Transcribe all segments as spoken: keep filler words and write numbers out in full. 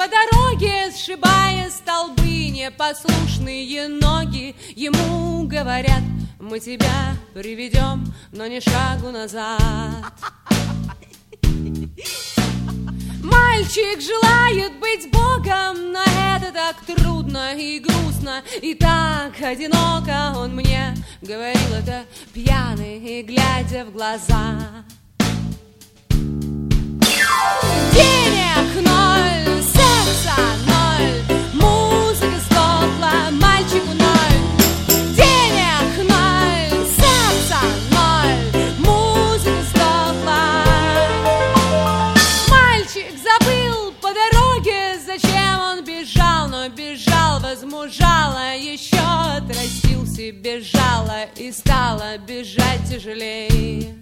по дороге, сшибая столбы, непослушные ноги ему говорят: мы тебя приведем, но ни шагу назад. Мальчик желает быть Богом, но это так трудно и грустно, и так одиноко. Он мне говорил это пьяный и глядя в глаза. Денег ноль, секса ноль, музыка сдохла, мальчику ноль. Денег ноль, секса ноль, музыка сдохла. Мальчик забыл по дороге, зачем он бежал, но бежал возмужало, еще отрастил себе жало и стало бежать тяжелее.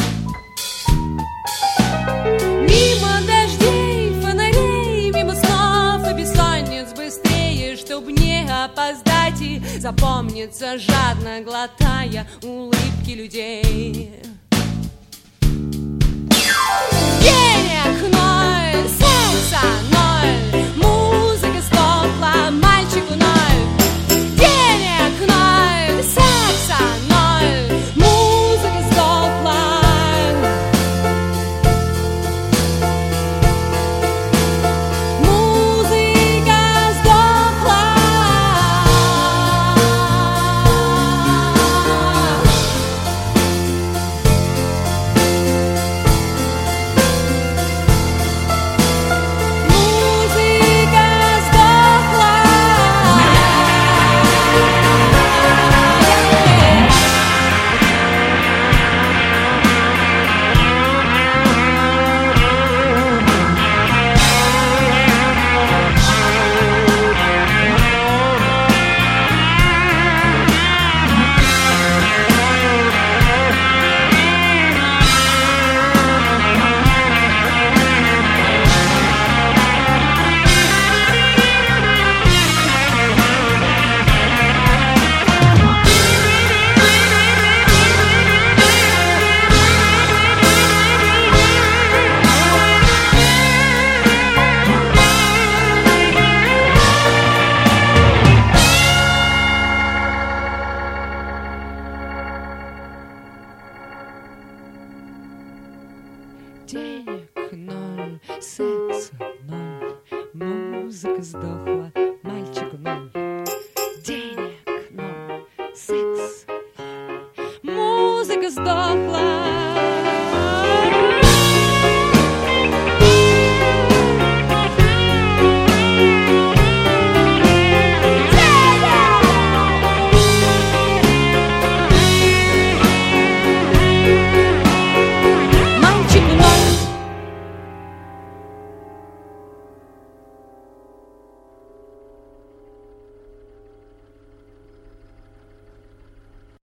Мимо дождей, фонарей, мимо снов и бессонниц быстрее, чтоб не опоздать и запомниться, жадно глотая улыбки людей. Денег ноль, секса ноль, музыка сдохла, мальчику ноль. Денег ноль, секса ноль, музыка сдохла. Денег ноль, секса ноль, музыка сдохла, мальчику ноль.